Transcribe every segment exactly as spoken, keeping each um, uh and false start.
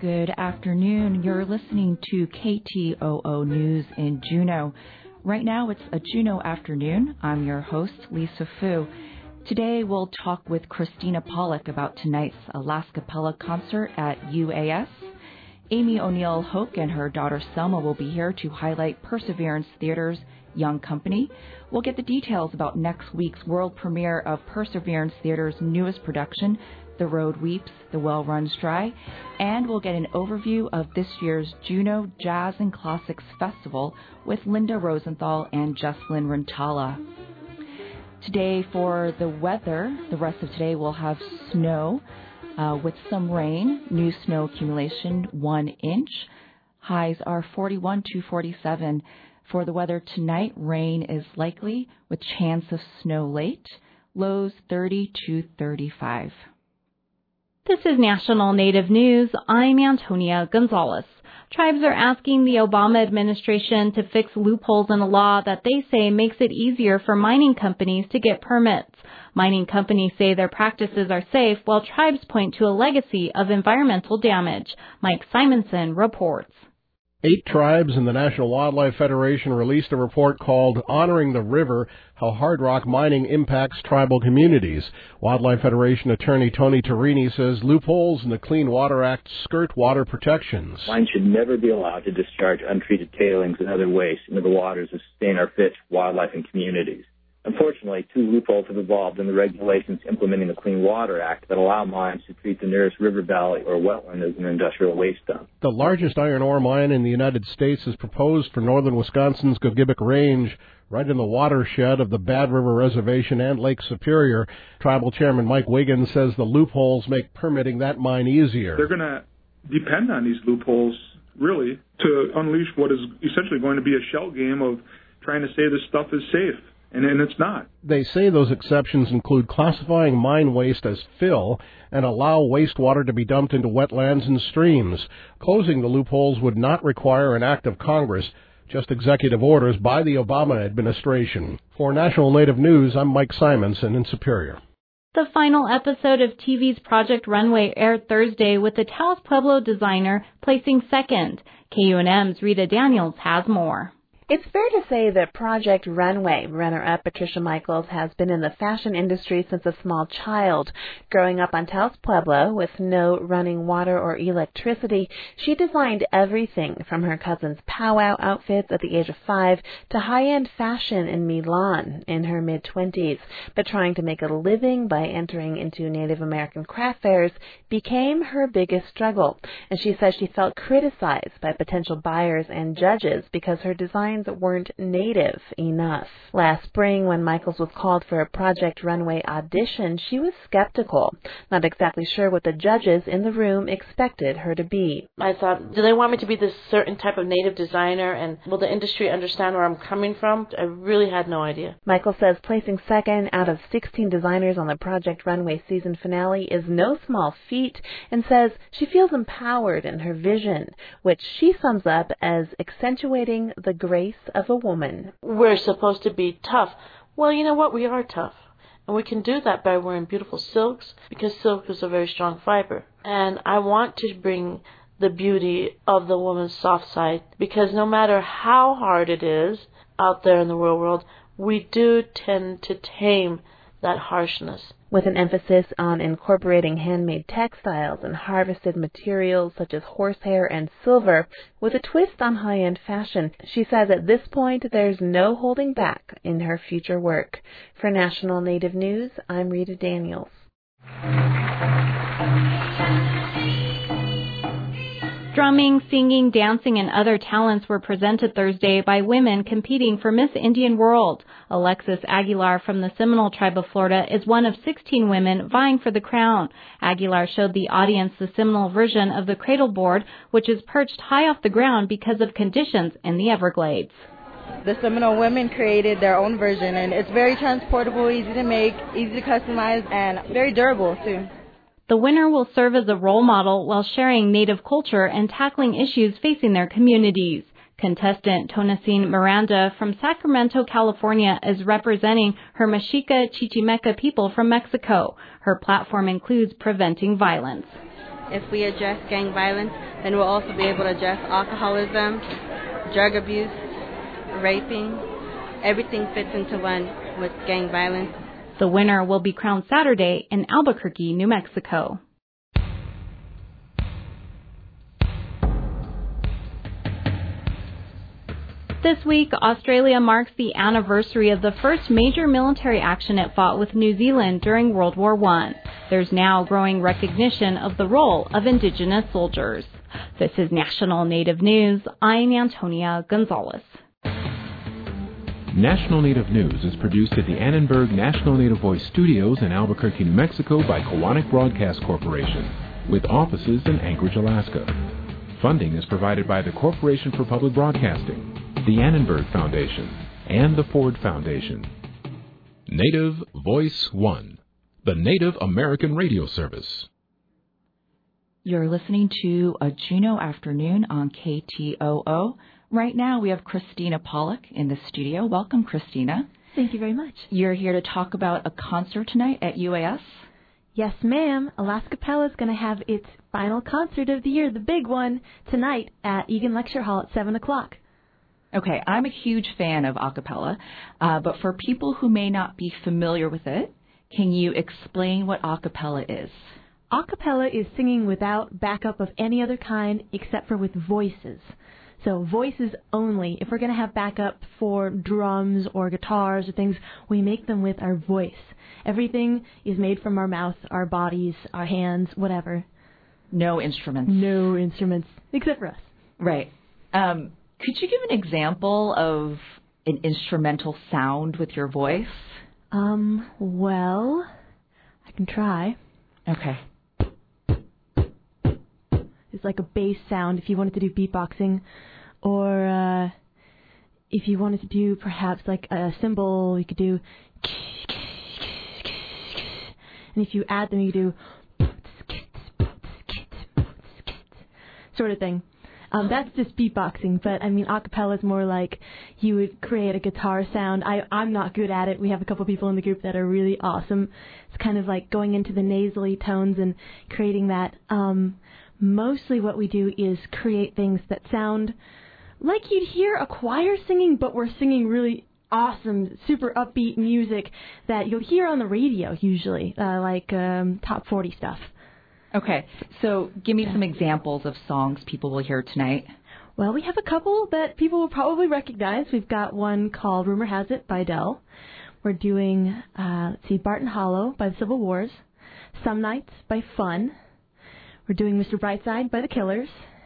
Good afternoon. You're listening to K T O O News in Juneau. Right now it's a Juneau afternoon. I'm your host, Lisa Fu. Today we'll talk with Christina Pollock about tonight's Alaskapella concert at U A S. Amy O'Neill Hoke and her daughter Selma will be here to highlight Perseverance Theater's Young Company. We'll get the details about next week's world premiere of Perseverance Theater's newest production, The Road Weeps, The Well Runs Dry, and we'll get an overview of this year's Juneau Jazz and Classics Festival with Linda Rosenthal and Jesslyn Rentala. Today for the weather, the rest of today we'll have snow uh, with some rain, new snow accumulation one inch. Highs are forty-one to forty-seven. For the weather tonight, rain is likely with chance of snow late. Lows thirty to thirty-five. This is National Native News. I'm Antonia Gonzalez. Tribes are asking the Obama administration to fix loopholes in a law that they say makes it easier for mining companies to get permits. Mining companies say their practices are safe, while tribes point to a legacy of environmental damage. Mike Simonson reports. Eight tribes and the National Wildlife Federation released a report called Honoring the River, How Hard Rock Mining Impacts Tribal Communities. Wildlife Federation attorney Tony Torini says loopholes in the Clean Water Act skirt water protections. Mines should never be allowed to discharge untreated tailings and other waste into the waters to sustain our fish, wildlife, and communities. Unfortunately, two loopholes have evolved in the regulations implementing the Clean Water Act that allow mines to treat the nearest river valley or wetland as an industrial waste dump. The largest iron ore mine in the United States is proposed for northern Wisconsin's Gogebic Range, right in the watershed of the Bad River Reservation and Lake Superior. Tribal Chairman Mike Wiggins says the loopholes make permitting that mine easier. They're going to depend on these loopholes, really, to unleash what is essentially going to be a shell game of trying to say this stuff is safe. And, and it's not. They say those exceptions include classifying mine waste as fill and allow wastewater to be dumped into wetlands and streams. Closing the loopholes would not require an act of Congress, just executive orders by the Obama administration. For National Native News, I'm Mike Simonson in Superior. The final episode of T V's Project Runway aired Thursday with the Taos Pueblo designer placing second. K U N M's Rita Daniels has more. It's fair to say that Project Runway runner-up Patricia Michaels has been in the fashion industry since a small child. Growing up on Taos Pueblo with no running water or electricity, she designed everything from her cousin's powwow outfits at the age of five to high-end fashion in Milan in her mid-twenties. But trying to make a living by entering into Native American craft fairs became her biggest struggle. And she says she felt criticized by potential buyers and judges because her designs weren't native enough. Last spring, when Michaels was called for a Project Runway audition, she was skeptical, not exactly sure what the judges in the room expected her to be. I thought, do they want me to be this certain type of native designer, and will the industry understand where I'm coming from? I really had no idea. Michaels says placing second out of sixteen designers on the Project Runway season finale is no small feat, and says she feels empowered in her vision, which she sums up as accentuating the grace of a woman. We're supposed to be tough. Well, you know what? We are tough. And we can do that by wearing beautiful silks, because silk is a very strong fiber. And I want to bring the beauty of the woman's soft side, because no matter how hard it is out there in the real world, we do tend to tame that harshness. With an emphasis on incorporating handmade textiles and harvested materials such as horsehair and silver, with a twist on high-end fashion, she says at this point there's no holding back in her future work. For National Native News, I'm Rita Daniels. Drumming, singing, dancing, and other talents were presented Thursday by women competing for Miss Indian World. Alexis Aguilar from the Seminole Tribe of Florida is one of sixteen women vying for the crown. Aguilar showed the audience the Seminole version of the cradle board, which is perched high off the ground because of conditions in the Everglades. The Seminole women created their own version, and it's very transportable, easy to make, easy to customize, and very durable, too. The winner will serve as a role model while sharing Native culture and tackling issues facing their communities. Contestant Tonacine Miranda from Sacramento, California is representing her Mexica Chichimeca people from Mexico. Her platform includes preventing violence. if we address gang violence, then we'll also be able to address alcoholism, drug abuse, raping. Everything fits into one with gang violence. The winner will be crowned Saturday in Albuquerque, New Mexico. This week, Australia marks the anniversary of the first major military action it fought with New Zealand during World War One. There's now growing recognition of the role of Indigenous soldiers. This is National Native News. I'm Antonia Gonzalez. National Native News is produced at the Annenberg National Native Voice Studios in Albuquerque, New Mexico by Koahnic Broadcast Corporation, with offices in Anchorage, Alaska. Funding is provided by the Corporation for Public Broadcasting, the Annenberg Foundation, and the Ford Foundation. Native Voice One, the Native American radio service. You're listening to a Juneau afternoon on K T O O. Right now we have Christina Pollock in the studio. Welcome, Christina. Thank you very much. You're here to talk about a concert tonight at U A S. Yes, ma'am. Alaskapella is going to have its final concert of the year, the big one, tonight at Egan Lecture Hall at seven o'clock. Okay, I'm a huge fan of a cappella, uh, but for people who may not be familiar with it, can you explain what a cappella is? A cappella is singing without backup of any other kind except for with voices. So voices only. If we're going to have backup for drums or guitars or things, we make them with our voice. Everything is made from our mouth, our bodies, our hands, whatever. No instruments. No instruments, except for us. Right. Um, could you give an example of an instrumental sound with your voice? Um, well, I can try. Okay. It's like a bass sound if you wanted to do beatboxing. Or uh, if you wanted to do perhaps like a cymbal, you could do... And if you add them, you do... sort of thing. Um, that's just beatboxing, but I mean, a cappella is more like you would create a guitar sound. I, I'm not good at it. We have a couple people in the group that are really awesome. It's kind of like going into the nasally tones and creating that. Um, mostly what we do is create things that sound like you'd hear a choir singing, but we're singing really awesome, super upbeat music that you'll hear on the radio usually, uh, like um, top forty stuff. Okay, so give me some examples of songs people will hear tonight. Well, we have a couple that people will probably recognize. We've got one called Rumor Has It by Adele. We're doing, uh, let's see, Barton Hollow by the Civil Wars. Some Nights by Fun. We're doing Mister Brightside by the Killers.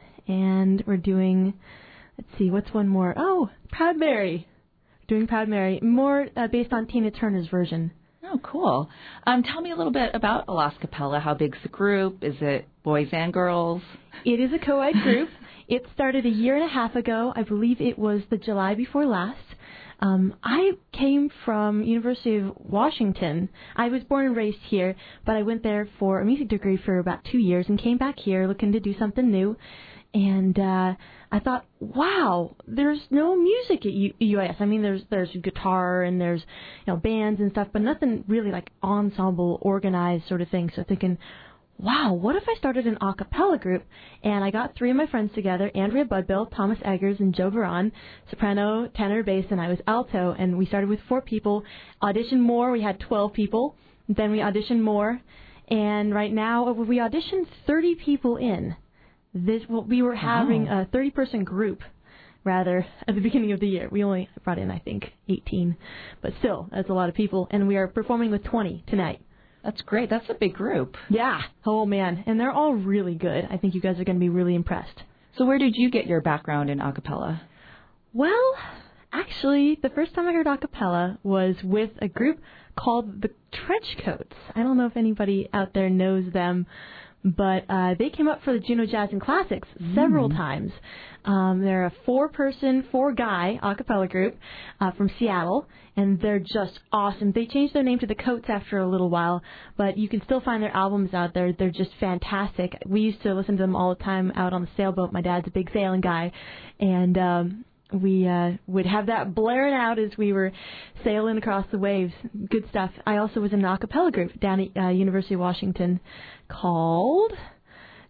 And we're doing, let's see, what's one more? Oh, Proud Mary. We're doing Proud Mary, more uh, based on Tina Turner's version. Oh, cool. Um, tell me a little bit about Alaskapella. How big's the group? Is it boys and girls? It is a co-ed group. It started a year and a half ago. I believe it was the July before last. Um, I came from University of Washington. I was born and raised here, but I went there for a music degree for about two years and came back here looking to do something new. And uh, I thought, wow, there's no music at U- UAS. I mean, there's there's guitar and there's you know bands and stuff, but nothing really like ensemble, organized sort of thing. So thinking, wow, what if I started an a cappella group? And I got three of my friends together, Andrea Budbill, Thomas Eggers, and Joe Veron, soprano, tenor, bass, and I was alto. And we started with four people, auditioned more. We had twelve people. Then we auditioned more. And right now we auditioned thirty people in. This well, we were having oh. a thirty-person group, rather, at the beginning of the year. We only brought in, I think, eighteen. But still, that's a lot of people. And we are performing with twenty tonight. That's great. That's a big group. Yeah. Oh, man. And they're all really good. I think you guys are going to be really impressed. So where did you get your background in a cappella? Well, actually, the first time I heard a cappella was with a group called the Trenchcoats. I don't know if anybody out there knows them. But uh, they came up for the Juneau Jazz and Classics several mm. times. Um, they're a four-person, four-guy a cappella group uh, from Seattle, and they're just awesome. They changed their name to the Coats after a little while, but you can still find their albums out there. They're just fantastic. We used to listen to them all the time out on the sailboat. My dad's a big sailing guy, and um, we uh, would have that blaring out as we were sailing across the waves. Good stuff. I also was in an a cappella group down at uh, University of Washington called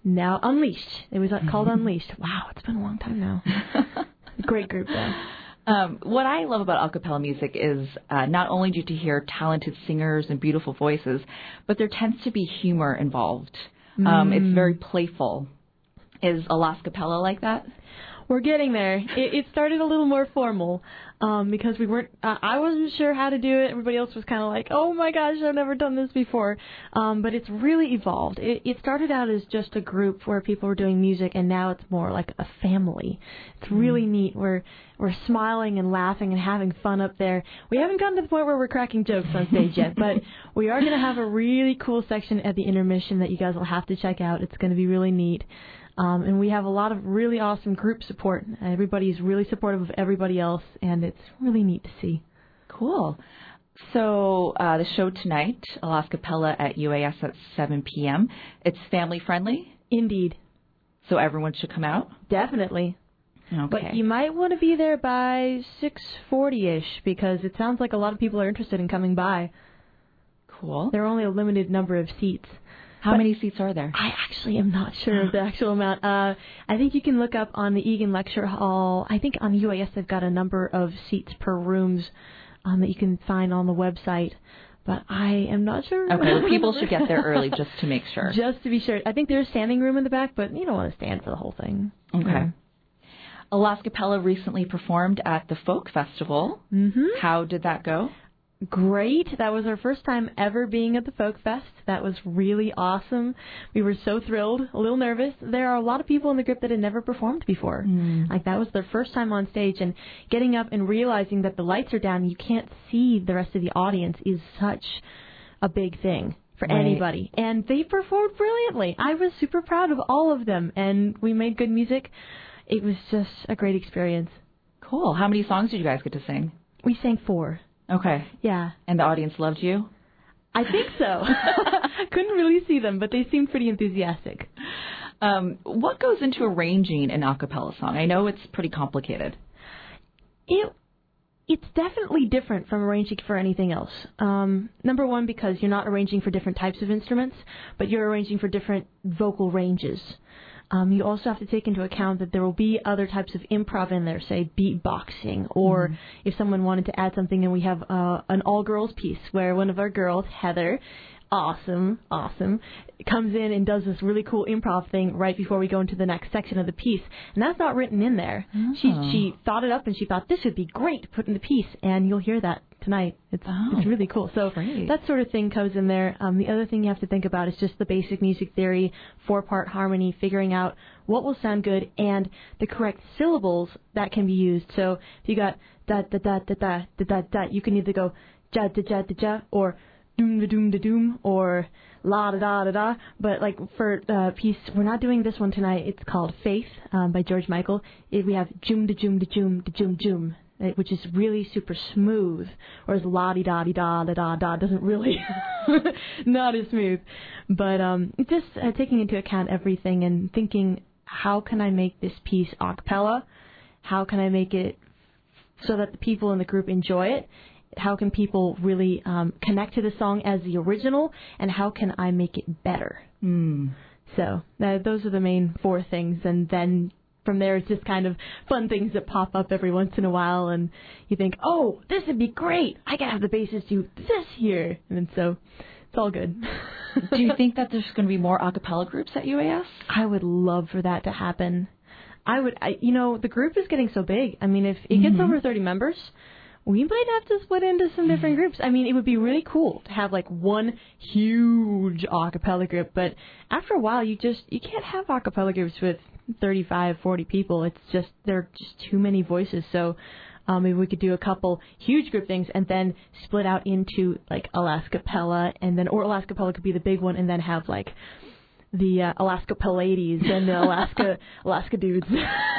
now Unleashed. It was called Unleashed. Wow, it's been a long time now. Great group, though. Um, what I love about a cappella music is uh, not only do you get to hear talented singers and beautiful voices, but there tends to be humor involved. Um, mm. It's very playful. Is a Las Cappella like that? We're getting there. It, it started a little more formal um, because we weren't. Uh, I wasn't sure how to do it. Everybody else was kind of like, "Oh my gosh, I've never done this before." Um, but it's really evolved. It, it started out as just a group where people were doing music, and now it's more like a family. It's really mm. neat. We're we're smiling and laughing and having fun up there. We haven't gotten to the point where we're cracking jokes on stage yet, but we are going to have a really cool section at the intermission that you guys will have to check out. It's going to be really neat. Um, and we have a lot of really awesome group support. Everybody's really supportive of everybody else, and it's really neat to see. Cool. So uh, the show tonight, a Las Cappella at U A S at seven p.m. It's family friendly? Indeed. So everyone should come out? Definitely. Okay. But you might want to be there by six forty-ish because it sounds like a lot of people are interested in coming by. Cool. There are only a limited number of seats. How but many seats are there? I actually am not sure of the actual amount. Uh, I think you can look up on the Egan Lecture Hall. I think on U A S they've got a number of seats per rooms um, that you can find on the website. But I am not sure. Okay, well, people should get there early just to make sure. Just to be sure. I think there's standing room in the back, but you don't want to stand for the whole thing. Okay. Yeah. A Las Cappella recently performed at the Folk Festival. Mm-hmm. How did that go? Great. That was our first time ever being at the Folk Fest. That was really awesome. We were so thrilled, a little nervous. There are a lot of people in the group that had never performed before. Mm. Like, that was their first time on stage, and getting up and realizing that the lights are down and you can't see the rest of the audience is such a big thing for right. anybody. And they performed brilliantly. I was super proud of all of them, and we made good music. It was just a great experience. Cool. How many songs did you guys get to sing? We sang four. Okay. Yeah. And the audience loved you? I think so. Couldn't really see them, but they seemed pretty enthusiastic. Um, what goes into arranging an a cappella song? I know it's pretty complicated. It It's definitely different from arranging for anything else. Um, number one, because you're not arranging for different types of instruments, but you're arranging for different vocal ranges. Um, you also have to take into account that there will be other types of improv in there, say beatboxing, or mm. if someone wanted to add something, and we have uh, an all-girls piece where one of our girls, Heather, awesome, awesome, comes in and does this really cool improv thing right before we go into the next section of the piece. And that's not written in there. Oh. She she thought it up, and she thought this would be great to put in the piece, and you'll hear that tonight. It's oh, it's really cool. So great. That sort of thing comes in there. Um, the other thing you have to think about is just the basic music theory, four-part harmony, figuring out what will sound good, and the correct syllables that can be used. So if you got da da da da da da da da, you can either go ja da ja da ja, or doom da doom da doom, or la da da da da. But like for the uh, piece, we're not doing this one tonight. It's called Faith um, by George Michael. It, we have joom da joom da joom da joom joom, which is really super smooth, whereas la di da di da da da da doesn't really not as smooth. But um, just uh, taking into account everything and thinking, how can I make this piece a cappella? How can I make it so that the people in the group enjoy it? How can people really um, connect to the song as the original, and how can I make it better? Mm. So uh, those are the main four things, and then from there it's just kind of fun things that pop up every once in a while, and you think, oh, this would be great. I can have the bassist do this here, and so it's all good. Do you think that there's going to be more a cappella groups at U A S? I would love for that to happen. I would, I, you know, the group is getting so big. I mean, if it gets mm-hmm. over thirty members, we might have to split into some different groups. I mean, it would be really cool to have like one huge a cappella group, but after a while, you just you can't have a cappella groups with thirty-five, forty people. It's just there are just too many voices. So um, maybe we could do a couple huge group things and then split out into like a Las Cappella, and then or a Las Cappella could be the big one, and then have like the uh, Alaska Pallades and the Alaska Alaska dudes.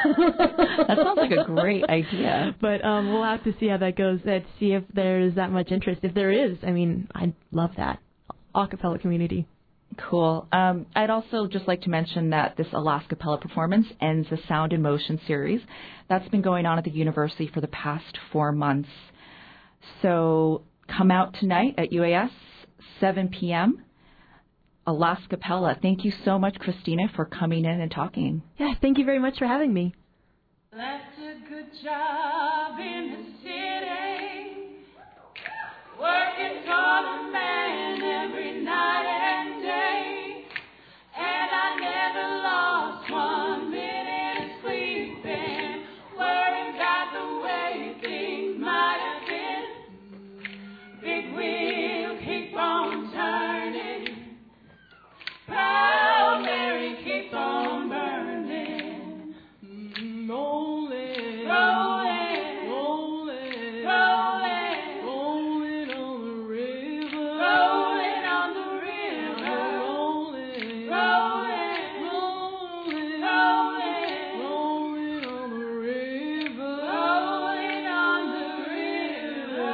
That sounds like a great idea. But um, we'll have to see how that goes. Uh, to see if there's that much interest. If there is, I mean, I'd love that a cappella community. Cool. Um, I'd also just like to mention that this a Las Cappella performance ends the Sound in Motion series that's been going on at the university for the past four months. So come out tonight at U A S, seven p.m. Alaska Pella. Thank you so much, Christina, for coming in and talking. Yeah, thank you very much for having me. That's a good job in the city, working for the man every night and day, and I never lost one minute of sleeping, worrying about the way things might have been. Big wheel keep on turning, proud Mary keeps on burning, mm, rolling, rolling, rolling, rolling, rolling on the river, rolling on the river, rolling, rolling, rolling, rolling, rolling on the river, rolling on the river.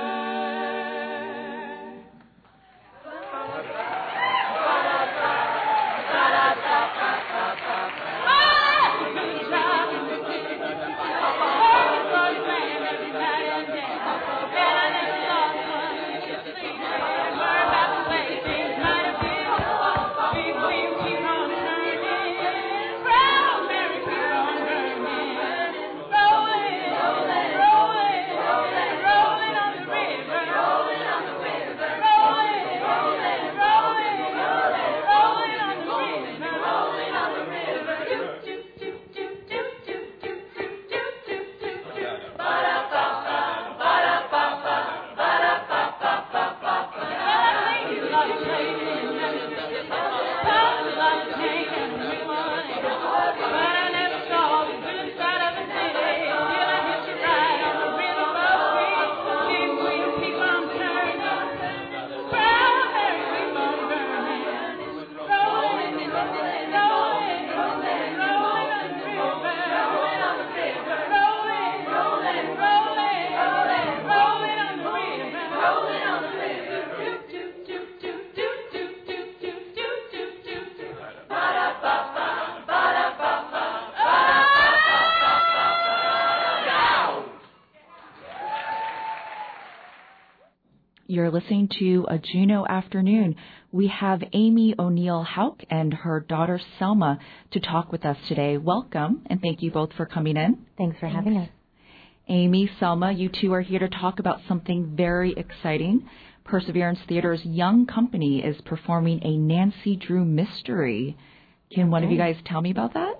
You're listening to a Juneau Afternoon. We have Amy O'Neill Hauk and her daughter Selma to talk with us today. Welcome, and thank you both for coming in. Thanks for having us. Amy, Selma, you two are here to talk about something very exciting. Perseverance Theater's Young Company is performing a Nancy Drew mystery. Can one of you guys tell me about that?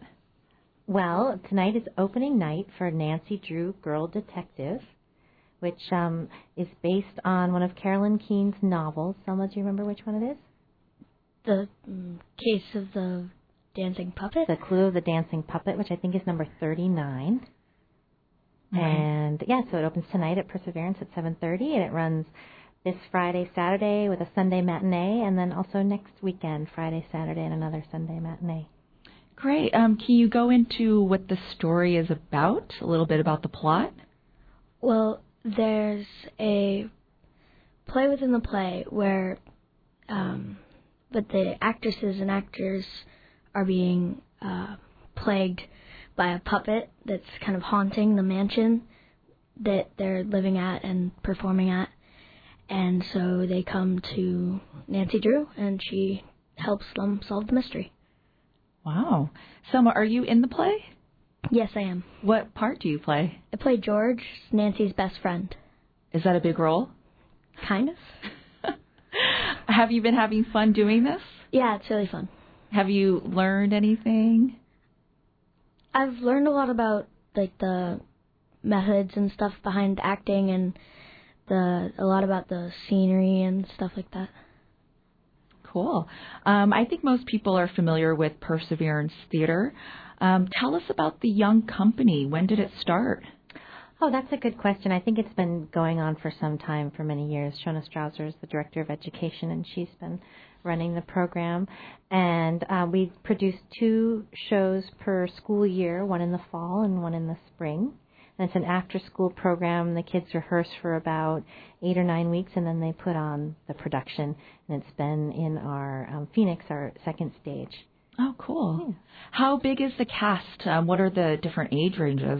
Well, tonight is opening night for Nancy Drew Girl Detective, which um, is based on one of Carolyn Keane's novels. Selma, do you remember which one it is? The um, Case of the Dancing Puppet? The Clue of the Dancing Puppet, which I think is number thirty-nine. Okay. And, yeah, so it opens tonight at Perseverance at seven thirty, and it runs this Friday, Saturday with a Sunday matinee, and then also next weekend, Friday, Saturday, and another Sunday matinee. Great. Um, can you go into what the story is about, a little bit about the plot? Well, there's a play within the play where um, but the actresses and actors are being uh, plagued by a puppet that's kind of haunting the mansion that they're living at and performing at. And so they come to Nancy Drew, and she helps them solve the mystery. Wow. Selma, are you in the play? Yes, I am. What part do you play? I play George, Nancy's best friend. Is that a big role? Kind of. Have you been having fun doing this? Yeah, it's really fun. Have you learned anything? I've learned a lot about like the methods and stuff behind acting, and the a lot about the scenery and stuff like that. Cool. Um, I think most people are familiar with Perseverance Theater. Um, tell us about the Young Company. When did it start? Oh, that's a good question. I think it's been going on for some time, for many years. Shona Strauser is the director of education, and she's been running the program. And uh, we produce two shows per school year, one in the fall and one in the spring. And it's an after-school program. The kids rehearse for about eight or nine weeks, and then they put on the production. And it's been in our um, Phoenix, our second stage. Oh, cool. Yeah. How big is the cast? Um, what are the different age ranges?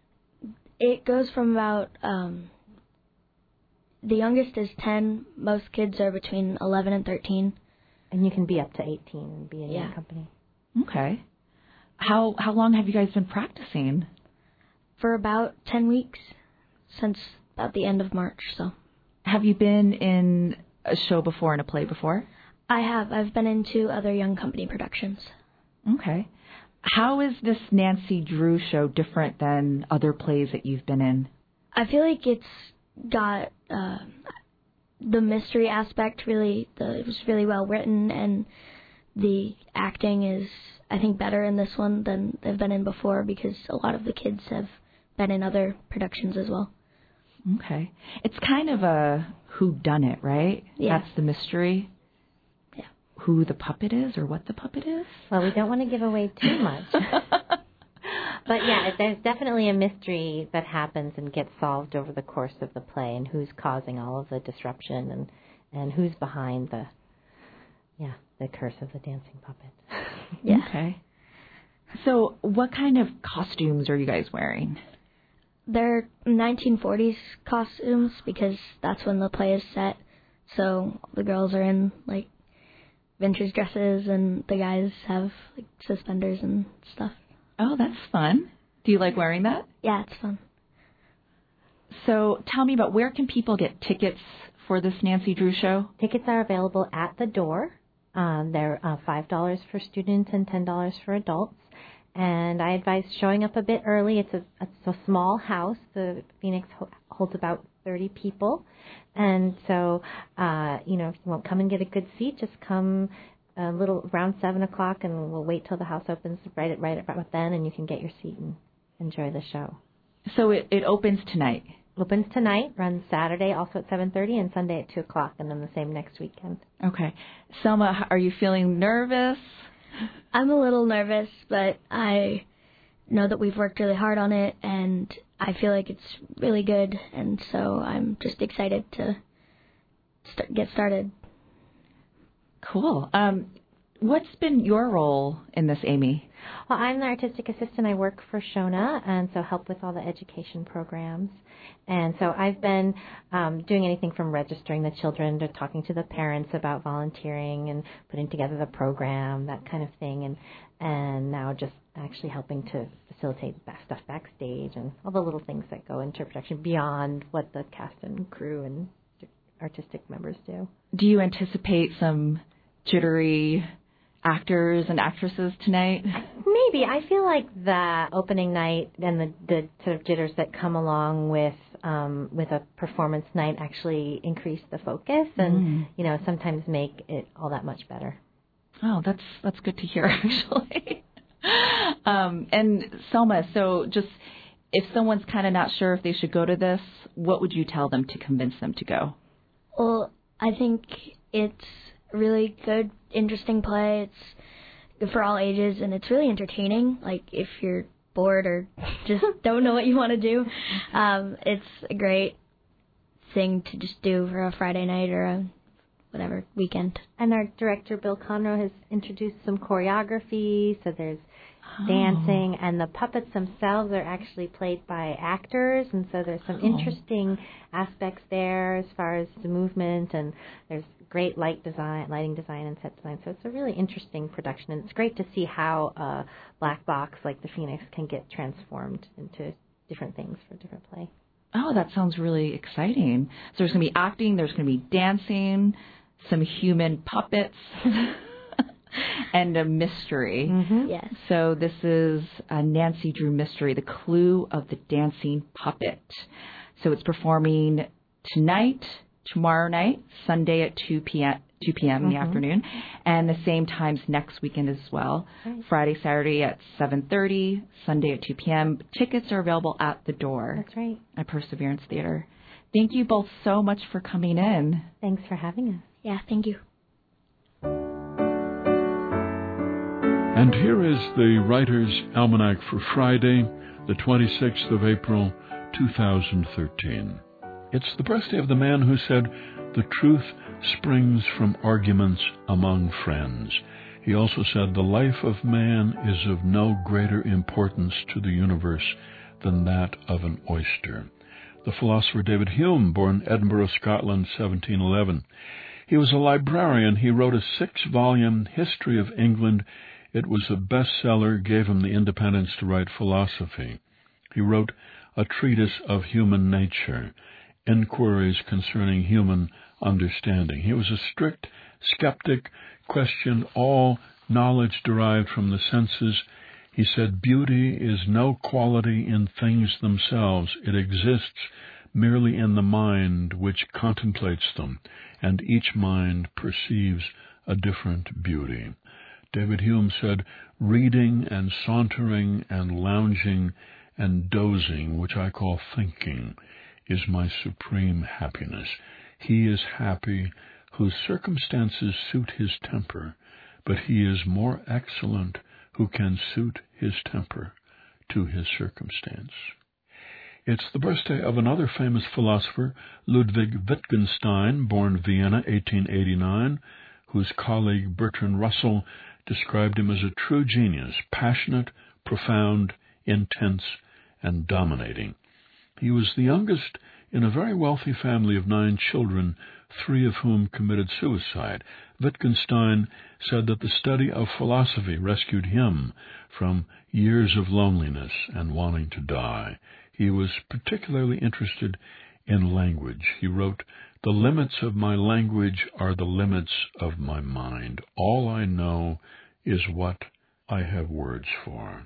It goes from about, um, the youngest is ten. Most kids are between eleven and thirteen. And you can be up to eighteen and be in Yeah. your company. Okay. How how long have you guys been practicing? For about ten weeks, since about the end of March, so. Have you been in a show before, in a play before? I have. I've been into other young company productions. Okay. How is this Nancy Drew show different than other plays that you've been in? I feel like it's got uh, the mystery aspect really, the, it was really well written, and the acting is, I think, better in this one than they've been in before because a lot of the kids have been in other productions as well. Okay. It's kind of a whodunit, right? Yeah. That's the mystery. Yeah. Who the puppet is or what the puppet is? Well, we don't want to give away too much. But yeah, there's definitely a mystery that happens and gets solved over the course of the play, and who's causing all of the disruption, and, and who's behind the, yeah, the curse of the dancing puppet. Yeah. Okay. So what kind of costumes are you guys wearing? They're nineteen forties costumes because that's when the play is set. So the girls are in, like, vintage dresses, and the guys have, like, suspenders and stuff. Oh, that's fun. Do you like wearing that? Yeah, it's fun. So tell me about where can people get tickets for this Nancy Drew show? Tickets are available at the door. Um, they're uh, five dollars for students and ten dollars for adults. And I advise showing up a bit early. It's a, it's a small house. The Phoenix ho- holds about thirty people. And so, uh, you know, if you won't come and get a good seat, just come a little around seven o'clock, and we'll wait till the house opens right at right about then, and you can get your seat and enjoy the show. So it, it opens tonight? Opens tonight, runs Saturday also at seven thirty, and Sunday at two o'clock, and then the same next weekend. Okay. Selma, are you feeling nervous? I'm a little nervous, but I know that we've worked really hard on it, and I feel like it's really good, and so I'm just excited to start, get started. Cool. Um, what's been your role in this, Amy? Well, I'm the artistic assistant. I work for Shona, and so help with all the education programs. And so I've been um, doing anything from registering the children to talking to the parents about volunteering and putting together the program, that kind of thing. And and now just actually helping to facilitate stuff backstage and all the little things that go into production beyond what the cast and crew and artistic members do. Do you anticipate some jittery actors and actresses tonight? Maybe. I feel like the opening night and the, the sort of jitters that come along with um, with a performance night actually increase the focus and, Mm. you know, sometimes make it all that much better. Oh, that's that's good to hear, actually. um, and Selma, so just if someone's kind of not sure if they should go to this, what would you tell them to convince them to go? Well, I think it's a really good, interesting play. It's good for all ages, and it's really entertaining. Like, if you're bored or just don't know what you want to do, um, it's a great thing to just do for a Friday night or a whatever weekend. And our director, Bill Conroe, has introduced some choreography, so there's Oh. dancing, and the puppets themselves are actually played by actors, and so there's some Oh. interesting aspects there as far as the movement, and there's great light design, lighting design and set design, so it's a really interesting production, and it's great to see how a black box like the Phoenix can get transformed into different things for a different play. Oh, that sounds really exciting. So there's going to be acting, there's going to be dancing, some human puppets, and a mystery. Mm-hmm. Yes. So this is a Nancy Drew mystery, The Clue of the Dancing Puppet. So it's performing tonight, tomorrow night, Sunday at two p.m. two p.m. in the Mm-hmm. afternoon, and the same times next weekend as well. Right. Friday, Saturday at seven thirty, Sunday at two p.m. Tickets are available at the door. That's right. At Perseverance Theater. Thank you both so much for coming in. Thanks for having us. Yeah, thank you. And here is the Writer's Almanac for Friday, the twenty-sixth of April, two thousand thirteen. It's the birthday of the man who said, "The truth springs from arguments among friends." He also said, "The life of man is of no greater importance to the universe than that of an oyster." The philosopher David Hume, born Edinburgh, Scotland, seventeen eleven. He was a librarian. He wrote a six-volume history of England. It was a bestseller, gave him the independence to write philosophy. He wrote a treatise of human nature, inquiries concerning human understanding. He was a strict skeptic, questioned all knowledge derived from the senses. He said, beauty is no quality in things themselves. It exists merely in the mind which contemplates them, and each mind perceives a different beauty. David Hume said, reading and sauntering and lounging and dozing, which I call thinking, is my supreme happiness. He is happy whose circumstances suit his temper, but he is more excellent who can suit his temper to his circumstance. It's the birthday of another famous philosopher, Ludwig Wittgenstein, born Vienna, eighteen eighty-nine, whose colleague Bertrand Russell described him as a true genius, passionate, profound, intense, and dominating. He was the youngest in a very wealthy family of nine children, three of whom committed suicide. Wittgenstein said that the study of philosophy rescued him from years of loneliness and wanting to die. He was particularly interested in language. He wrote, the limits of my language are the limits of my mind. All I know is what I have words for.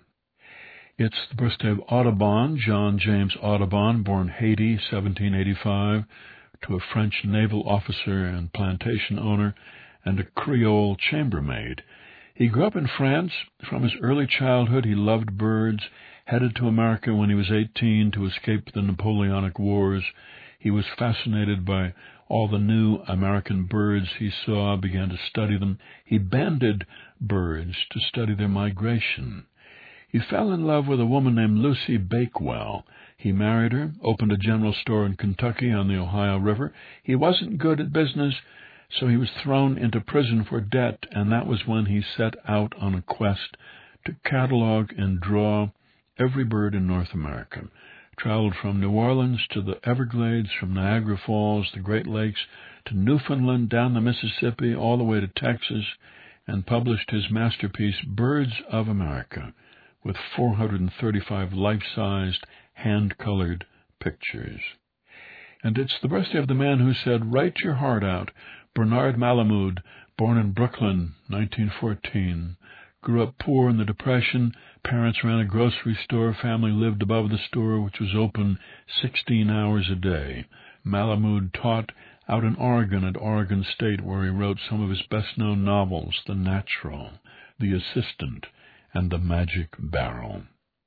It's the birthday of Audubon, John James Audubon, born Haiti, seventeen eighty-five, to a French naval officer and plantation owner and a Creole chambermaid. He grew up in France. From his early childhood, he loved birds, headed to America when he was eighteen to escape the Napoleonic Wars. He was fascinated by all the new American birds he saw, began to study them. He banded birds to study their migration. He fell in love with a woman named Lucy Bakewell. He married her, opened a general store in Kentucky on the Ohio River. He wasn't good at business, so he was thrown into prison for debt, and that was when he set out on a quest to catalog and draw every bird in North America. Traveled from New Orleans to the Everglades, from Niagara Falls, the Great Lakes, to Newfoundland, down the Mississippi, all the way to Texas, and published his masterpiece, Birds of America, with four hundred thirty-five life-sized, hand-colored pictures. And it's the birthday of the man who said, write your heart out, Bernard Malamud, born in Brooklyn, nineteen fourteen. Grew up poor in the Depression. Parents ran a grocery store. Family lived above the store, which was open sixteen hours a day. Malamud taught out in Oregon at Oregon State, where he wrote some of his best-known novels, The Natural, The Assistant, and The Magic Barrel.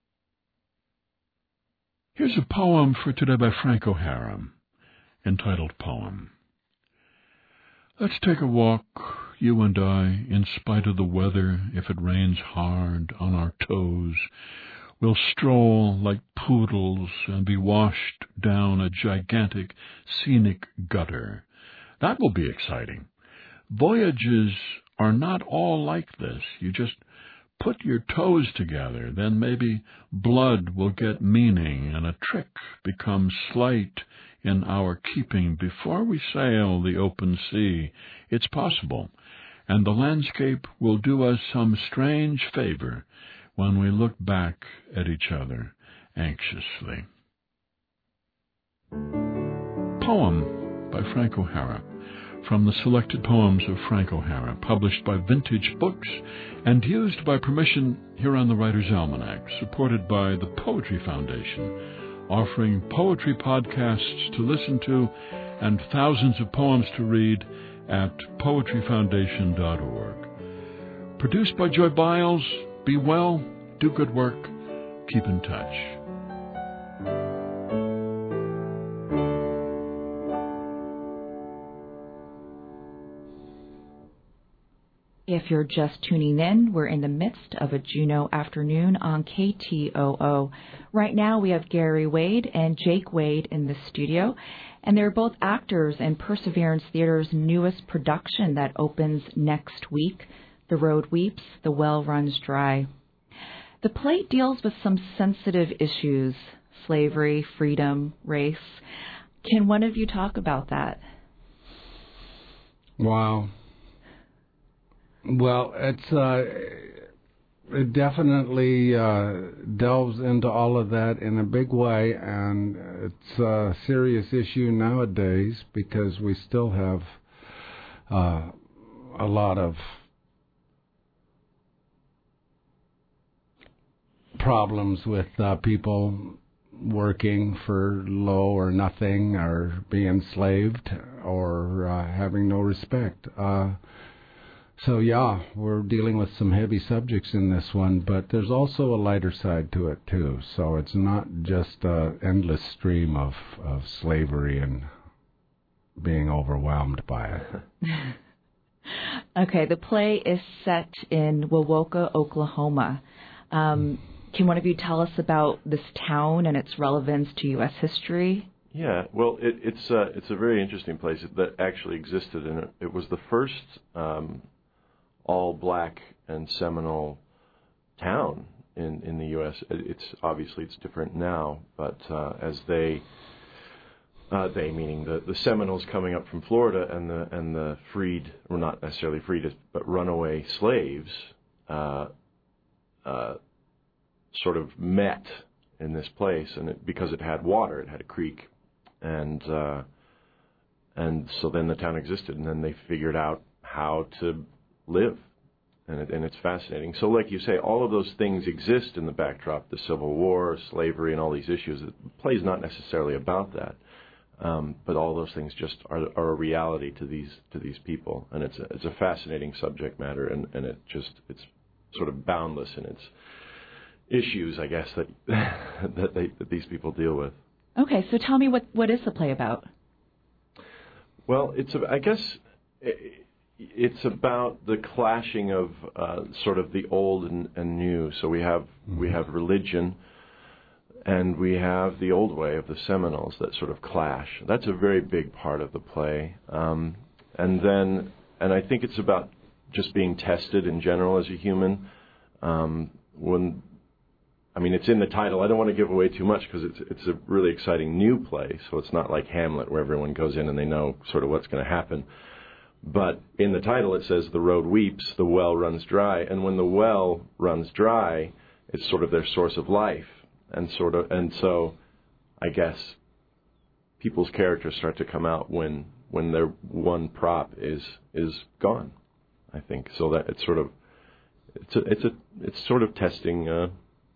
Here's a poem for today by Frank O'Hara, entitled Poem. Let's take a walk, you and I, in spite of the weather. If it rains hard on our toes, we'll stroll like poodles and be washed down a gigantic scenic gutter. That will be exciting. Voyages are not all like this. You just put your toes together, then maybe blood will get meaning and a trick becomes slight in our keeping before we sail the open sea. It's possible, and the landscape will do us some strange favor when we look back at each other anxiously. Poem by Frank O'Hara, from the Selected Poems of Frank O'Hara, published by Vintage Books and used by permission here on the Writer's Almanac, supported by the Poetry Foundation, offering poetry podcasts to listen to and thousands of poems to read at poetry foundation dot org. Produced by Joy Biles. Be well, do good work, keep in touch. If you're just tuning in, we're in the midst of a Juno afternoon on K T O O. Right now we have Gary Wade and Jake Wade in the studio, and they're both actors in Perseverance Theater's newest production that opens next week, The Road Weeps, The Well Runs Dry. The play deals with some sensitive issues, slavery, freedom, race. Can one of you talk about that? Wow. Well, it's uh, it definitely uh, delves into all of that in a big way, and it's a serious issue nowadays because we still have uh, a lot of problems with uh, people working for low or nothing, or being enslaved, or uh, having no respect. Uh, so yeah, we're dealing with some heavy subjects in this one, but there's also a lighter side to it too. So it's not just an endless stream of, of slavery and being overwhelmed by it. Okay, the play is set in Wewoka, Oklahoma. Um, Can one of you tell us about this town and its relevance to U S history? Yeah, well, it, it's uh, it's a very interesting place that actually existed, and it, it was the first um, all-black and Seminole town in, in the U S. It's obviously it's different now, but uh, as they uh, they meaning the, the Seminoles coming up from Florida and the and the freed, or not necessarily freed, but runaway slaves. Uh, uh, sort of met in this place, and it, because it had water, it had a creek, and uh, and so then the town existed, and then they figured out how to live, and it, and it's fascinating. So, like you say, all of those things exist in the backdrop: the Civil War, slavery, and all these issues. The play is not necessarily about that, um, but all those things just are, are a reality to these to these people, and it's a, it's a fascinating subject matter, and, and it just it's sort of boundless in its issues, I guess, that that, they, that these people deal with. Okay, so tell me, what, what is the play about? Well, it's a, I guess it's about the clashing of uh, sort of the old and, and new. So we have mm-hmm. we have religion, and we have the old way of the Seminoles that sort of clash. That's a very big part of the play, um, and then and I think it's about just being tested in general as a human. Um, when I mean, it's in the title. I don't want to give away too much because it's it's a really exciting new play. So it's not like Hamlet where everyone goes in and they know sort of what's going to happen. But in the title it says the road weeps, the well runs dry. And when the well runs dry, it's sort of their source of life. And sort of and so I guess people's characters start to come out when when their one prop is is gone, I think. So that it's sort of it's a, it's a it's sort of testing uh,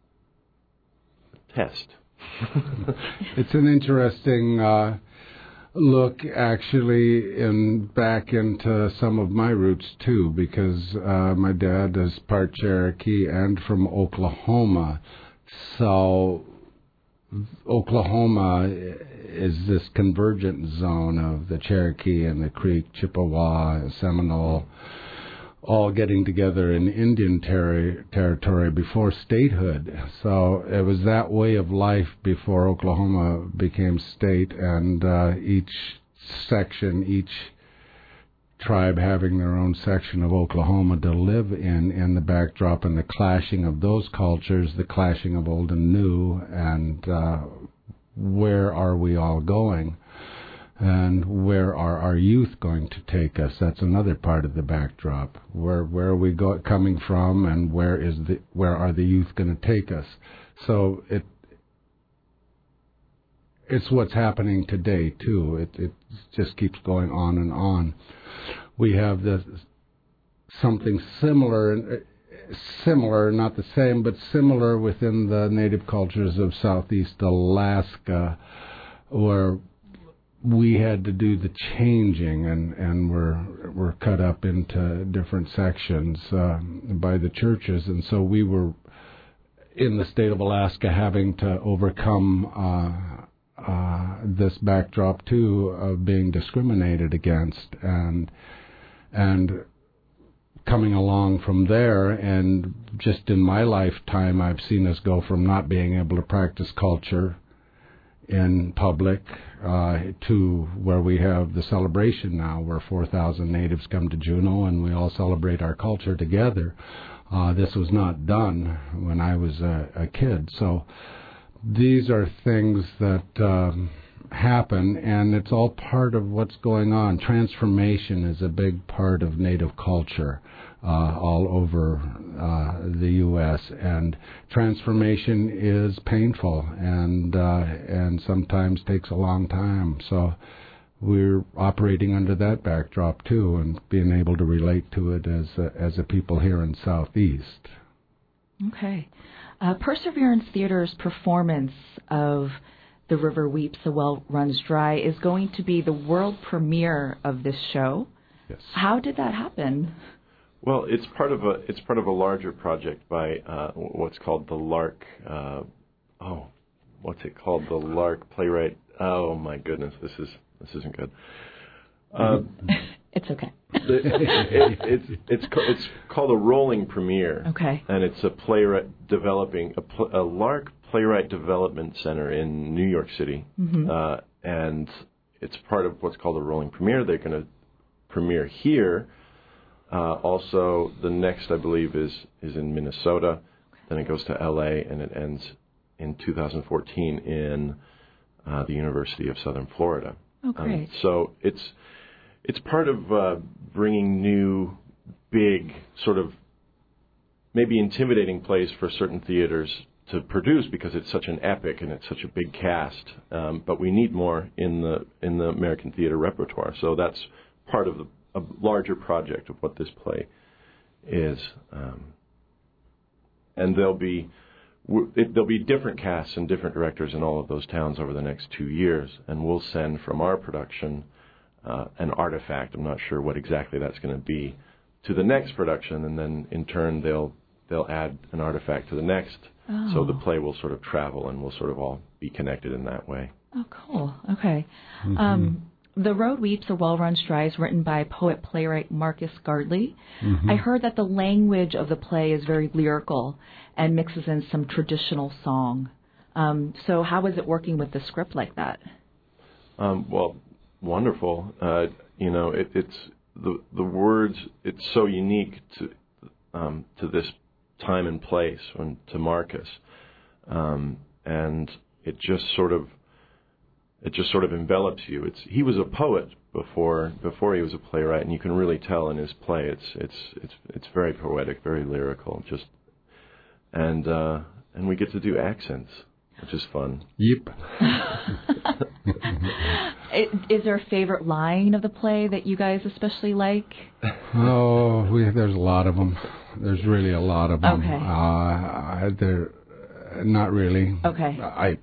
test. It's an interesting uh, look, actually, in back into some of my roots too, because uh, my dad is part Cherokee and from Oklahoma. So Oklahoma is this convergent zone of the Cherokee and the Creek, Chippewa, Seminole, all getting together in Indian ter- territory before statehood. So it was that way of life before Oklahoma became state, and uh, each section, each tribe having their own section of Oklahoma to live in, in the backdrop and the clashing of those cultures, the clashing of old and new, and uh, where are we all going? And where are our youth going to take us? That's another part of the backdrop. Where where are we go, coming from, and where is the where are the youth going to take us? So it it's what's happening today too. It it just keeps going on and on. We have this something similar, similar, not the same, but similar within the native cultures of Southeast Alaska, where we had to do the changing, and, and we're, we're cut up into different sections uh, by the churches. And so we were, in the state of Alaska, having to overcome uh, uh, this backdrop, too, of being discriminated against. And and coming along from there, and just in my lifetime, I've seen us go from not being able to practice culture in public uh, to where we have the celebration now, where four thousand natives come to Juneau and we all celebrate our culture together. Uh, this was not done when I was a, a kid. So these are things that um, happen, and it's all part of what's going on. Transformation is a big part of Native culture uh, all over uh, the U S, and transformation is painful and uh, and sometimes takes a long time. So we're operating under that backdrop too, and being able to relate to it as a, as a people here in Southeast. Okay. Uh, Perseverance Theater's performance of The River Weeps, the Well Runs Dry is going to be the world premiere of this show. Yes. How did that happen? Well, it's part of a it's part of a larger project by uh, what's called the Lark. Uh, oh, what's it called? The Lark Playwright. Oh my goodness, this is this isn't good. Uh, it's okay. it, it, it's it's it's called a rolling premiere. Okay. And it's a playwright developing a, pl- a Lark Playwright Development Center in New York City, mm-hmm. uh, and it's part of what's called a rolling premiere. They're going to premiere here. Uh, also, the next, I believe, is, is in Minnesota. Okay. Then it goes to L A, and it ends in two thousand fourteen in uh, the University of Southern Florida. Oh, great. Um, so it's it's part of uh, bringing new, big, sort of maybe intimidating plays for certain theaters to produce because it's such an epic and it's such a big cast. Um, but we need more in the in the American theater repertoire. So that's part of the a larger project of what this play is, um, and there'll be w- it, there'll be different casts and different directors in all of those towns over the next two years, and we'll send from our production uh, an artifact. I'm not sure what exactly that's going to be to the next production, and then in turn they'll they'll add an artifact to the next, oh. so the play will sort of travel and we'll sort of all be connected in that way. Oh, cool. Okay. Mm-hmm. Um, The Road Weeps, a Well Runs Dry is written by poet-playwright Marcus Gardley. Mm-hmm. I heard that the language of the play is very lyrical and mixes in some traditional song. Um, so how is it working with the script like that? Um, well, wonderful. Uh, you know, it, it's the the words. It's so unique to um, to this time and place, and to Marcus, um, and it just sort of. It just sort of envelops you. It's he was a poet before before he was a playwright, and you can really tell in his play. It's it's it's it's very poetic, very lyrical. Just and uh, and we get to do accents, which is fun. Yep. it, is there a favorite line of the play that you guys especially like? Oh, we, there's a lot of them. There's really a lot of them. Okay. Uh, they're not really. Okay. I.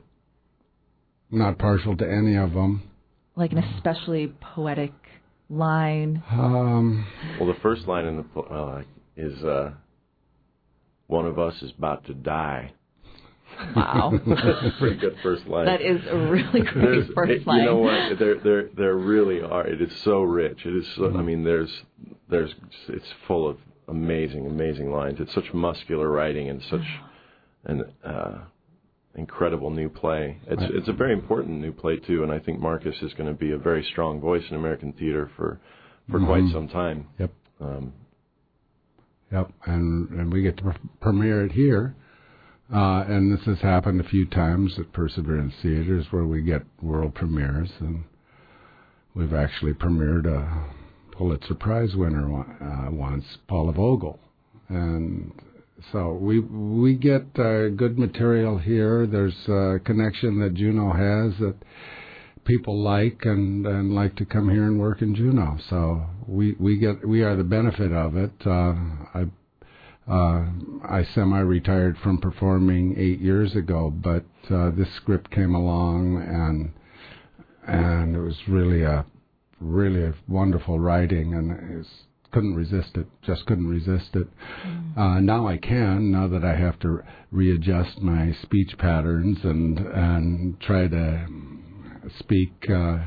Not partial to any of them. Like an especially poetic line? Um, well, the first line in the uh, is, uh, one of us is about to die. Wow. That's a pretty good first line. That is a really great there's, first it, line. You know what? There, there, there really are. It is so rich. It is so, mm-hmm. I mean, there's, there's, it's full of amazing, amazing lines. It's such muscular writing and such an, uh, incredible new play. It's it's a very important new play too, and I think Marcus is going to be a very strong voice in American theater for for mm-hmm. quite some time. Yep. Um, yep. And and we get to pre- premiere it here, uh, and this has happened a few times at Perseverance Theaters where we get world premieres, and we've actually premiered a Pulitzer Prize winner uh, once, Paula Vogel, and. So we we get uh, good material here. There's a connection that Juneau has that people like and, and like to come here and work in Juneau. So we we get we are the benefit of it. Uh, I uh, I semi-retired from performing eight years ago, but uh, this script came along and and it was really a really a wonderful writing, and it was, couldn't resist it, just couldn't resist it. Mm. Uh, now I can, now that I have to readjust my speech patterns and and try to speak uh,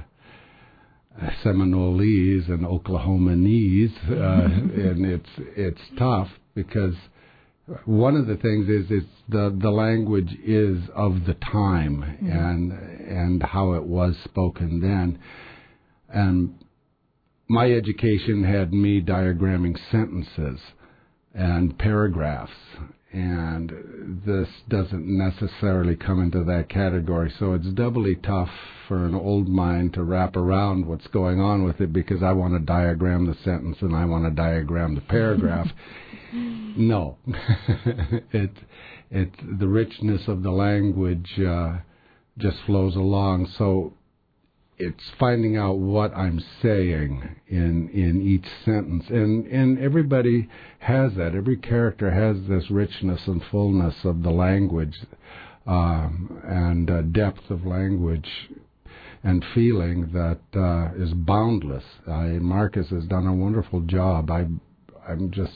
Seminolese and Oklahomanese, uh, and it's it's tough because one of the things is it's the the language is of the time mm. and and how it was spoken then, and my education had me diagramming sentences and paragraphs, and this doesn't necessarily come into that category. So it's doubly tough for an old mind to wrap around what's going on with it, because I want to diagram the sentence and I want to diagram the paragraph. No. it, it, the richness of the language uh, just flows along. So it's finding out what I'm saying in in each sentence. And, and everybody has that. Every character has this richness and fullness of the language um, and uh, depth of language and feeling that uh, is boundless. Uh, Marcus has done a wonderful job. I, I'm just...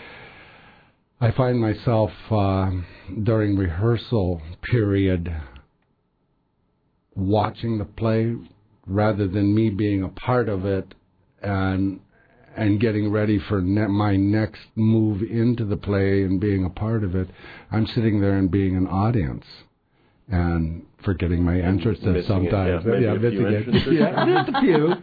I find myself uh, during rehearsal period watching the play rather than me being a part of it and and getting ready for ne- my next move into the play and being a part of it. I'm sitting there and being an audience and forgetting my entrances sometimes. It, yeah, yeah, missing it. Yeah, just a few.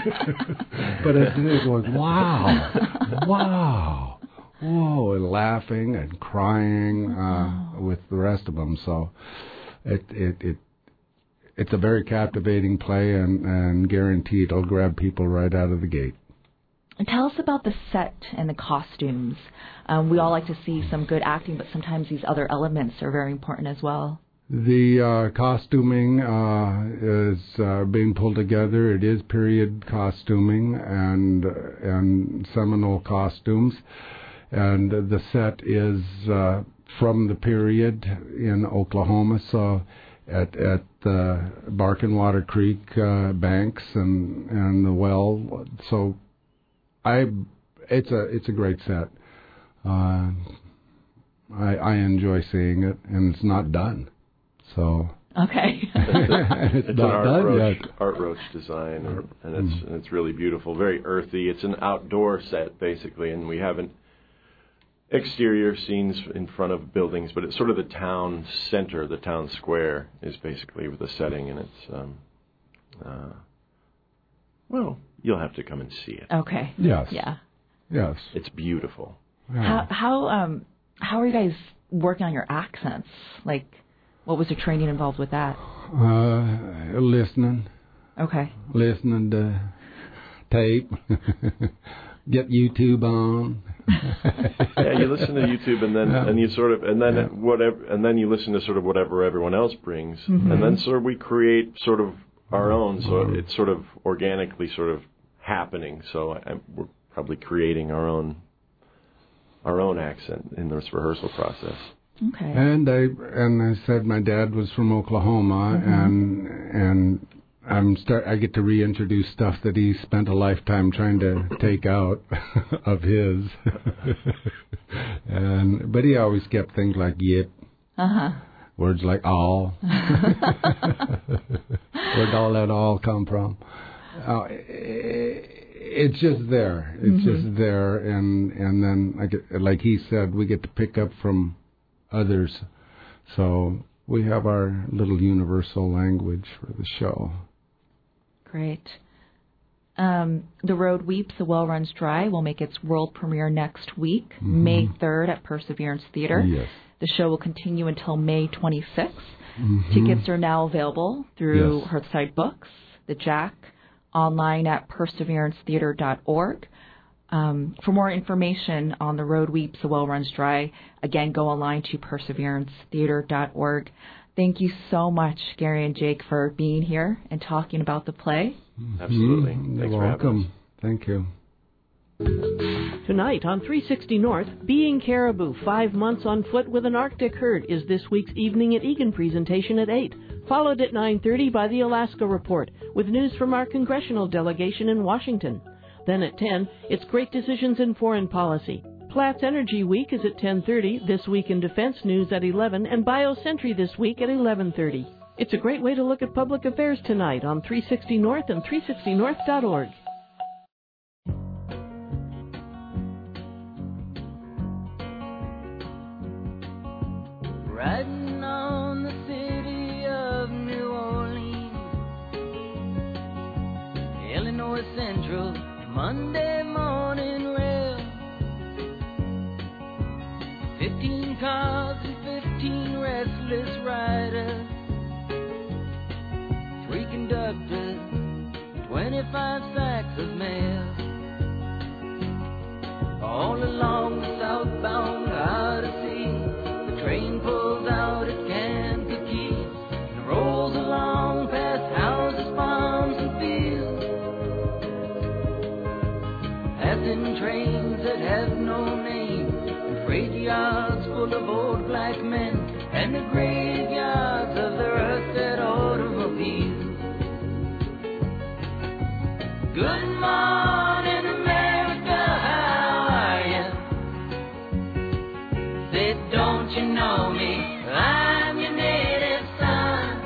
But I'm sitting there going, wow, wow, whoa, and laughing and crying uh, with the rest of them. So it it it. It's a very captivating play, and, and guaranteed it'll grab people right out of the gate. And tell us about the set and the costumes. Um, we all like to see some good acting, but sometimes these other elements are very important as well. The uh, costuming uh, is uh, being pulled together. It is period costuming and and Seminole costumes, and the set is uh, from the period in Oklahoma. So. At at the Barkin Water Creek uh, banks and and the well, so I it's a it's a great set. Uh, I I enjoy seeing it, and it's not done. So okay, it's, it's not an art done roach, yet. art roach design, and, and it's mm. and it's really beautiful, very earthy. It's an outdoor set basically, and we haven't. Exterior scenes in front of buildings, but it's sort of the town center, the town square is basically the setting, and it's, um, uh, well, you'll have to come and see it. Okay. Yes. Yeah. Yes. It's beautiful. How Yeah. how um how are you guys working on your accents? Like, what was the training involved with that? Uh, listening. Okay. Listening to tape. Get YouTube on. Yeah, you listen to YouTube, and then yeah. and you sort of and then yeah. whatever, and then you listen to sort of whatever everyone else brings, mm-hmm. and then sort of we create sort of our own. So mm-hmm. it's sort of organically sort of happening. So I, we're probably creating our own our own accent in this rehearsal process. Okay. And I and I said my dad was from Oklahoma, mm-hmm. and and. I'm start. I get to reintroduce stuff that he spent a lifetime trying to take out of his, and but he always kept things like "yip," uh-huh. words like "all." Where'd all that "all" come from? Uh, it, it's just there. It's mm-hmm. just there, and and then like like he said, we get to pick up from others, so we have our little universal language for the show. Great. Um, The Road Weeps, The Well Runs Dry will make its world premiere next week, mm-hmm. May third at Perseverance Theater. Yes. The show will continue until May twenty-sixth. Mm-hmm. Tickets are now available through yes. Hearthside Books, The Jack, online at perseverance theater dot org. Um, for more information on The Road Weeps, The Well Runs Dry, again, go online to perseverance theater dot org. Thank you so much, Gary and Jake, for being here and talking about the play. Absolutely. Mm-hmm. Thanks You're for welcome. Thank you. Tonight on three sixty North, Being Caribou, Five Months on Foot with an Arctic Herd is this week's Evening at Egan presentation at eight, followed at nine thirty by the Alaska Report, with news from our congressional delegation in Washington. Then at ten, it's Great Decisions in Foreign Policy. Platts Energy Week is at ten thirty, This Week in Defense News at eleven, and BioCentry this week at eleven thirty. It's a great way to look at public affairs tonight on three sixty North and three sixty north dot org. Riding on the city of New Orleans, Illinois Central, Monday morning rail. Fifteen cars twenty-five sacks of mail. All along the southbound Odyssey, the train pulls out at Kankakee and rolls along past houses, farms, and fields, passing trains that have no name, and freight yards full of old black men, and the graveyards of the rusted automobiles. Good morning, America, how are ya? Said, don't you know me? I'm your native son.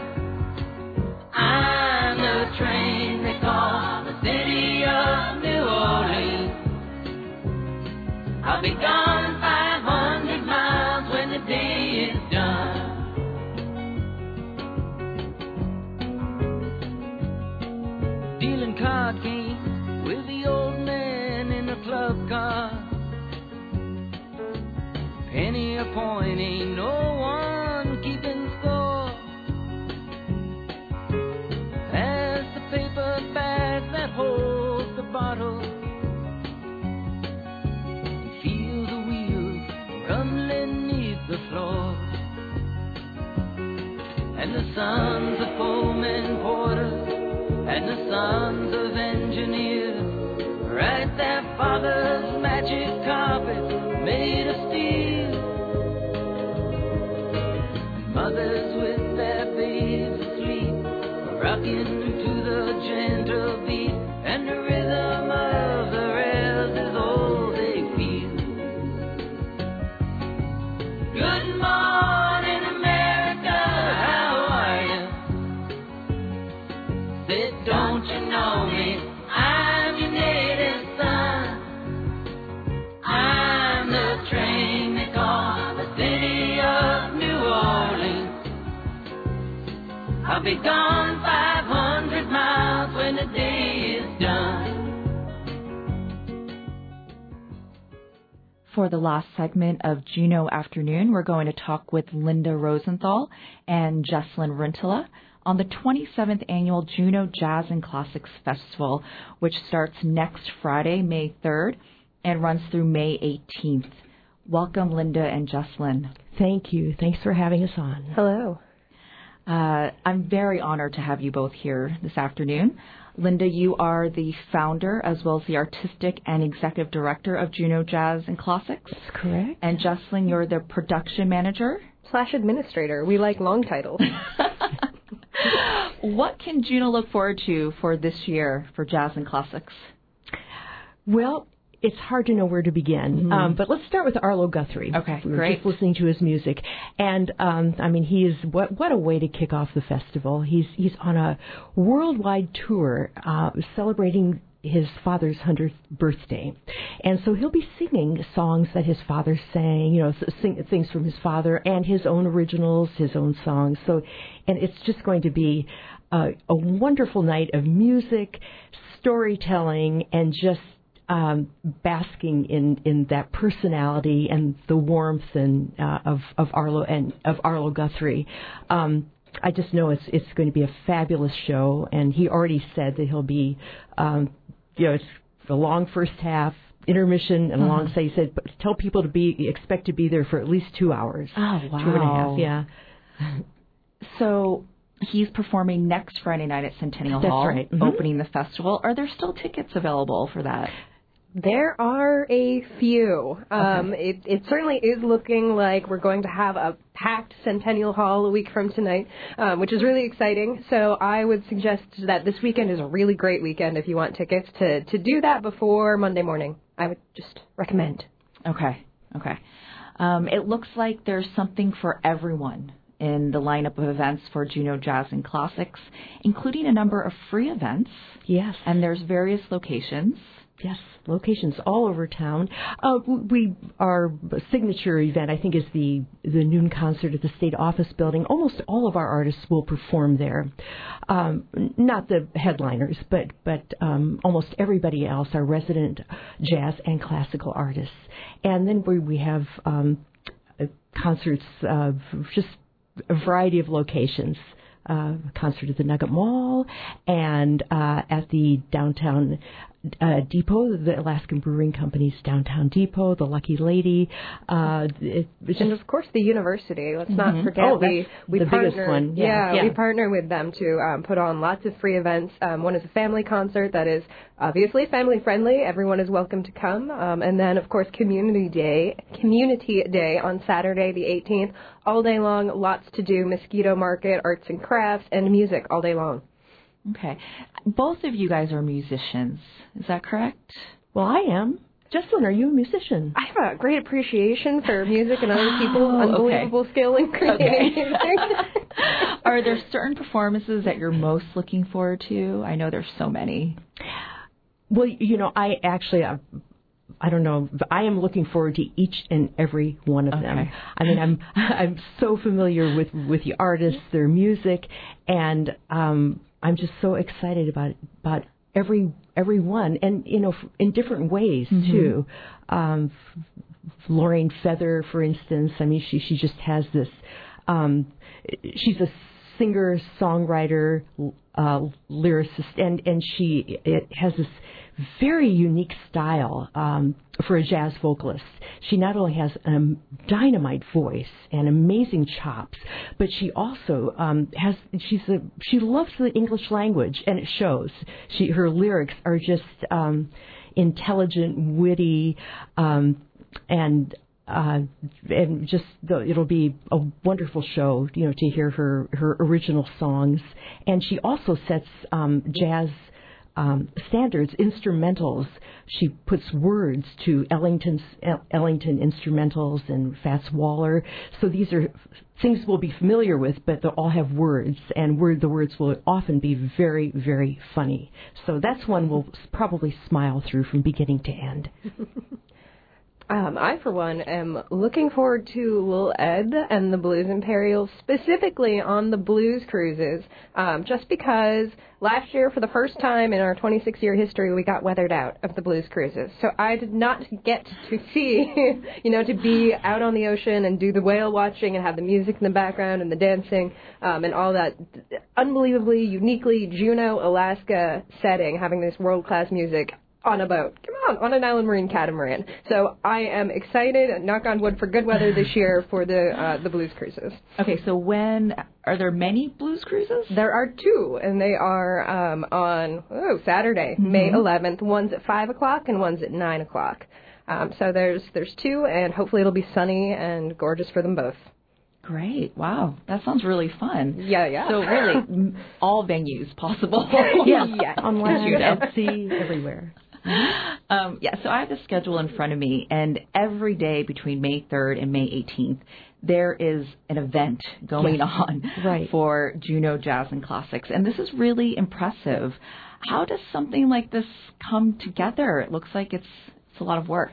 I'm the train they call the city of New Orleans. I'll be gone five hundred miles when the day is done. Dealing card games with the old man in a club car. Penny a point, ain't no one keeping score. Pass the paper bag that holds the bottle. Feel the wheels rumbling neath the floor. And the sons of foremen porters and the sons of engineers ride their father's magic carpet made of steel. Mothers with their babes asleep, rocking to the gentle beat, and the rhythm of the rails is all they feel. Good morning, America, how are you? Said, don't you know me? I'm your native son. I'm the train they call the city of New Orleans. I'll be gone five hundred miles when the day is done. For the last segment of Juneau Afternoon, we're going to talk with Linda Rosenthal and Jesslyn Rintala on the twenty-seventh Annual Juneau Jazz and Classics Festival, which starts next Friday, May third, and runs through May eighteenth. Welcome, Linda and Jesslyn. Thank you. Thanks for having us on. Hello. Uh, I'm very honored to have you both here this afternoon. Linda, you are the founder as well as the artistic and executive director of Juneau Jazz and Classics. That's correct. And Jesslyn, you're the production manager. Slash administrator. We like long titles. What can Juneau look forward to for this year for Jazz and Classics? Well, it's hard to know where to begin, mm-hmm. um, but let's start with Arlo Guthrie. Okay, we were great. just listening to his music, and um, I mean, he is what what a way to kick off the festival. He's he's on a worldwide tour uh, celebrating his father's hundredth birthday, and so he'll be singing songs that his father sang, you know, sing, things from his father and his own originals, his own songs. So, and it's just going to be uh, a wonderful night of music, storytelling, and just Um, basking in, in that personality and the warmth and uh, of of Arlo and of Arlo Guthrie. Um, I just know it's it's going to be a fabulous show, and he already said that he'll be, um, you know, it's a long first half, intermission, and a long. So he said, tell people to be expect to be there for at least two hours. Oh wow! Two and a half, yeah. So he's performing next Friday night at Centennial That's Hall, right. Mm-hmm. opening the festival. Are there still tickets available for that? There are a few. Um, Okay. it, it certainly is looking like we're going to have a packed Centennial Hall a week from tonight, um, which is really exciting. So I would suggest that this weekend is a really great weekend if you want tickets to, to do that before Monday morning. I would just recommend. Okay, okay. Um, it looks like there's something for everyone in the lineup of events for Juneau Jazz and Classics, including a number of free events. Yes. And there's various locations. Yes, locations all over town. Uh, we our signature event, I think, is the the noon concert at the State Office Building. Almost all of our artists will perform there. Um, not the headliners, but but um, almost everybody else are resident jazz and classical artists. And then we we have um, concerts, uh, just a variety of locations. uh, concert at the Nugget Mall and uh, at the downtown uh, depot, the Alaskan Brewing Company's downtown depot, the Lucky Lady. Uh, it, just, and, of course, the university. Let's mm-hmm. not forget. Oh, we, we the partner, biggest one. Yeah, Yeah, yeah. we partner with them to um, put on lots of free events. Um, one is a family concert that is obviously family-friendly. Everyone is welcome to come. Um, and then, of course, Community Day, Community Day on Saturday the eighteenth. All day long, lots to do. Mosquito Market, arts and crafts, and music all day long. Okay. Both of you guys are musicians. Is that correct? Well, I am. Jessalyn, are you a musician? I have a great appreciation for music and other people's oh, unbelievable okay. skill in creating okay. music. Are there certain performances that you're most looking forward to? I know there's so many. Well, you know, I actually... Uh, I don't know. I am looking forward to each and every one of okay. them. I mean, I'm I'm so familiar with, with the artists, their music, and um, I'm just so excited about about every every one, and you know, in different ways mm-hmm. too. Um, Lorraine Feather, for instance. I mean, she she just has this. Um, she's a singer, songwriter, uh, lyricist, and and she it has this very unique style um, for a jazz vocalist. She not only has a dynamite voice and amazing chops, but she also um, has she's a she loves the English language, and it shows. She her lyrics are just um, intelligent, witty, um, and. Uh, and just the, it'll be a wonderful show, you know, to hear her, her original songs. And she also sets um, jazz um, standards, instrumentals. She puts words to Ellington's Ellington instrumentals and Fats Waller. So these are things we'll be familiar with, but they'll all have words, and word the words will often be very, very funny. So that's one we'll probably smile through from beginning to end. Um, I, for one, am looking forward to Lil Ed and the Blues Imperials, specifically on the blues cruises, um, just because last year, for the first time in our twenty-six year history, we got weathered out of the blues cruises. So I did not get to see, you know, to be out on the ocean and do the whale watching and have the music in the background and the dancing um, and all that unbelievably, uniquely Juneau, Alaska setting, having this world-class music on a boat. Come on, on an Island Marine catamaran. So I am excited, knock on wood, for good weather this year for the uh, the blues cruises. Okay, so when are there many blues cruises? There are two, and they are um, on oh Saturday, mm-hmm. May eleventh. One's at five o'clock and one's at nine o'clock. Um, so there's there's two, and hopefully it'll be sunny and gorgeous for them both. Great. Wow. That sounds really fun. Yeah, yeah. So really, all venues possible. yeah, yeah. Online, Etsy, everywhere. Mm-hmm. Um, yeah, so I have the schedule in front of me, and every day between May third and May eighteenth, there is an event going yes. on right. for Juneau Jazz and Classics, and this is really impressive. How does something like this come together? It looks like it's it's a lot of work.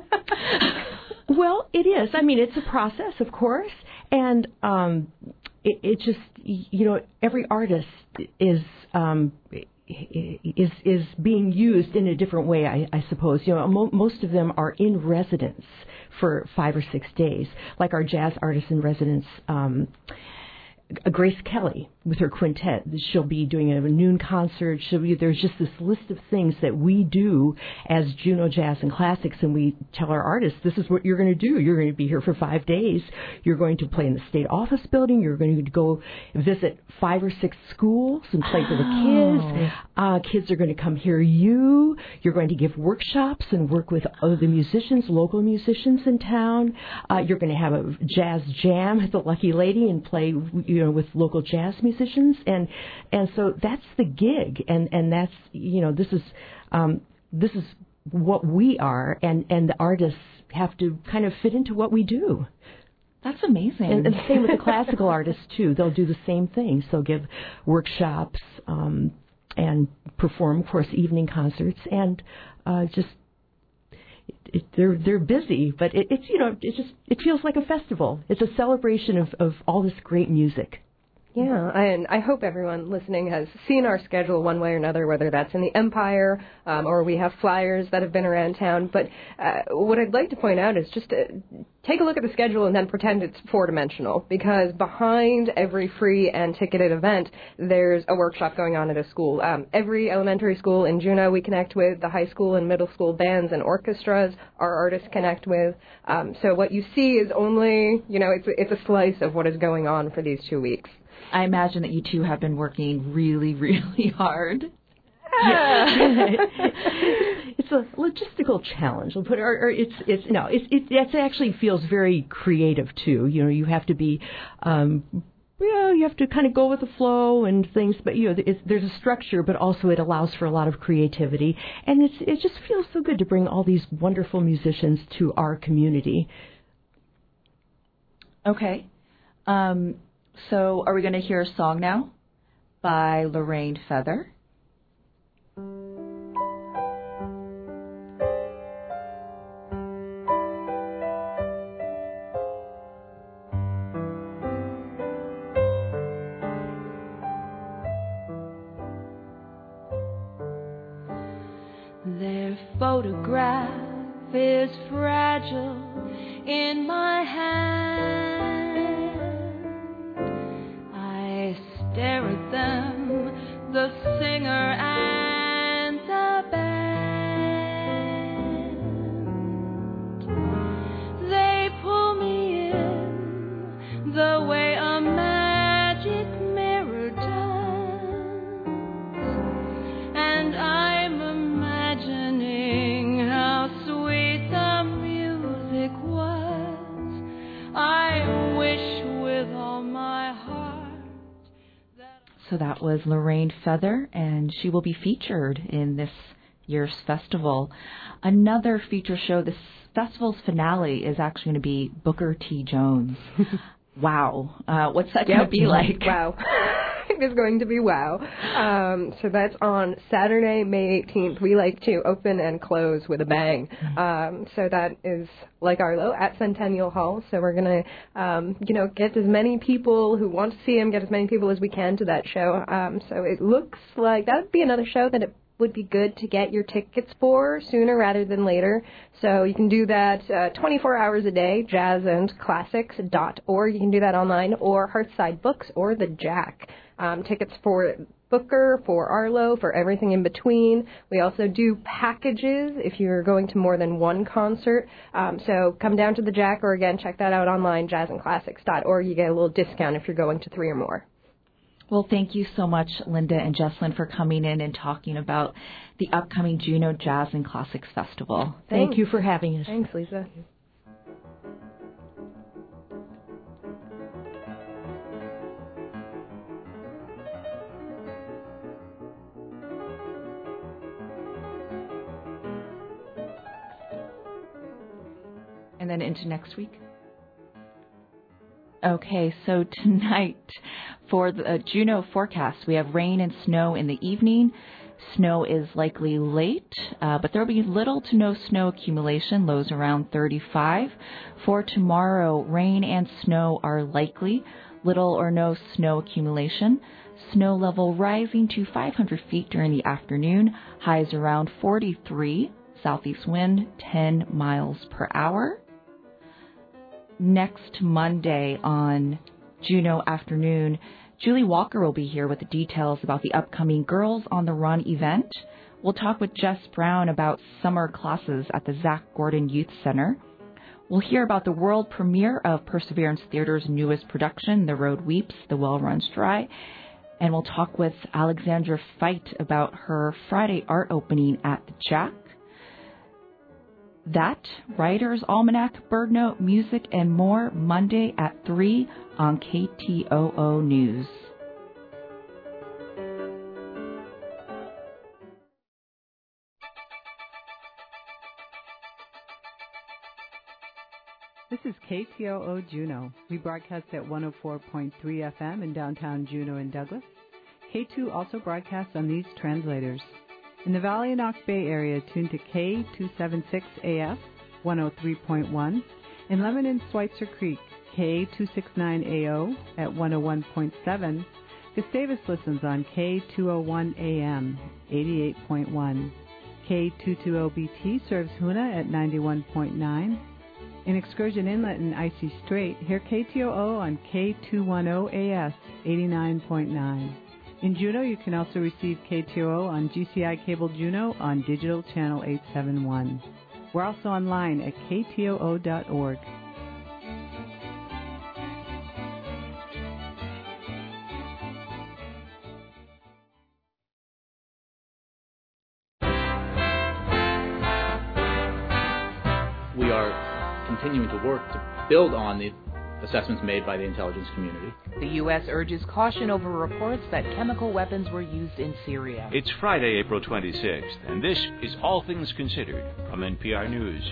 Well, it is. I mean, it's a process, of course, and um, it, it just, you know, every artist is... Um, is is being used in a different way, I, I suppose. You know, mo- most of them are in residence for five or six days, like our jazz artist in residence, um, Grace Kelly, with her quintet. She'll be doing a noon concert. She'll be, there's just this list of things that we do as Juneau Jazz and Classics, and we tell our artists, this is what you're going to do. You're going to be here for five days. You're going to play in the state office building. You're going to go visit five or six schools and play for the kids. Uh, kids are going to come hear you. You're going to give workshops and work with other musicians, local musicians in town. Uh, you're going to have a jazz jam at the Lucky Lady and play, you know, with local jazz musicians, and and so that's the gig, and and that's, you know, this is um, this is what we are, and and the artists have to kind of fit into what we do. That's amazing. And, and same with the classical artists too. They'll do the same things. They'll give workshops um, and perform, of course, evening concerts, and uh, just. It, it, they're they're busy, but it, it's you know it just it feels like a festival. It's a celebration of, of all this great music. Yeah, and I hope everyone listening has seen our schedule one way or another, whether that's in the Empire um, or we have flyers that have been around town. But uh, what I'd like to point out is just uh, take a look at the schedule and then pretend it's four-dimensional, because behind every free and ticketed event, there's a workshop going on at a school. Um, every elementary school in Juneau we connect with, the high school and middle school bands and orchestras our artists connect with. Um, so what you see is only, you know, it's, it's a slice of what is going on for these two weeks. I imagine that you two have been working really, really hard. Yeah. It's a logistical challenge. We'll put or, or it's it's no, it's it it actually feels very creative too. You know, you have to be, um, yeah, you have to kind of go with the flow and things. But you know, it's, there's a structure, but also it allows for a lot of creativity, and it's it just feels so good to bring all these wonderful musicians to our community. Okay, um, so are we going to hear a song now by Lorraine Feather? Their photograph is fragile in my hand. I stare at them, the singer and the band. They pull me in the way a magic mirror does, and I'm imagining how sweet the music was. I wish with all my heart. So that was Lorraine Feather, and she will be featured in this year's festival. Another feature show, this festival's finale is actually going to be Booker T. Jones. Wow. Uh, what's that Yep. going to be like? Wow. It is going to be wow. Um, so that's on Saturday, May eighteenth. We like to open and close with a bang. Um, so that is like Arlo at Centennial Hall. So we're going to, um, you know, get as many people who want to see him, get as many people as we can to that show. Um, so it looks like that would be another show that it would be good to get your tickets for sooner rather than later. So you can do that uh, twenty-four hours a day, jazz and classics dot org. You can do that online, or Hearthside Books, or the Jack. Um, tickets for Booker, for Arlo, for everything in between. We also do packages if you're going to more than one concert. Um, so come down to the Jack, or again, check that out online, jazz and classics dot org. You get a little discount if you're going to three or more. Well, thank you so much, Linda and Jesslyn, for coming in and talking about the upcoming Juneau Jazz and Classics Festival. Thank Thanks. you for having us. Thanks, Lisa. And then into next week? Okay, so tonight for the uh, Juneau forecast, we have rain and snow in the evening. Snow is likely late, uh, but there will be little to no snow accumulation, lows around thirty-five. For tomorrow, rain and snow are likely, little or no snow accumulation. Snow level rising to five hundred feet during the afternoon, highs around forty-three, southeast wind ten miles per hour. Next Monday on Juneau Afternoon, Julie Walker will be here with the details about the upcoming Girls on the Run event. We'll talk with Jess Brown about summer classes at the Zach Gordon Youth Center. We'll hear about the world premiere of Perseverance Theater's newest production, The Road Weeps, The Well Runs Dry. And we'll talk with Alexandra Feit about her Friday art opening at the Jack. That, Writer's Almanac, Bird Note, music, and more Monday at three on K T O O News. This is K T O O Juneau. We broadcast at one oh four point three F M in downtown Juneau and Douglas. K two also broadcasts on these translators. In the Valley and Knox Bay area, tune to K two seventy-six A F, one oh three point one. In Lemon and Schweitzer Creek, K two sixty-nine A O at one oh one point seven. Gustavus listens on K two oh one A M, eighty-eight point one. K two twenty B T serves Hoona at ninety-one point nine. In Excursion Inlet and Icy Strait, hear K T O O on K two ten A S eighty-nine point nine. In Juneau, you can also receive K T O O on G C I Cable Juneau on Digital Channel eight seventy-one. We're also online at K T O O dot org. We are continuing to work to build on the assessments made by the intelligence community. The U S urges caution over reports that chemical weapons were used in Syria. It's Friday, April twenty-sixth, and this is All Things Considered from N P R News.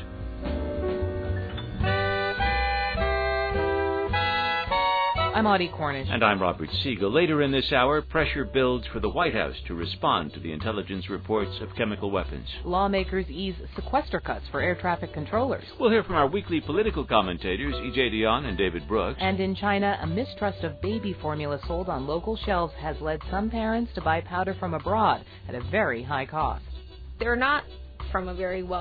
I'm Audie Cornish. And I'm Robert Siegel. Later in this hour, pressure builds for the White House to respond to the intelligence reports of chemical weapons. Lawmakers ease sequester cuts for air traffic controllers. We'll hear from our weekly political commentators, E J Dionne and David Brooks. And in China, a mistrust of baby formula sold on local shelves has led some parents to buy powder from abroad at a very high cost. They're not from a very well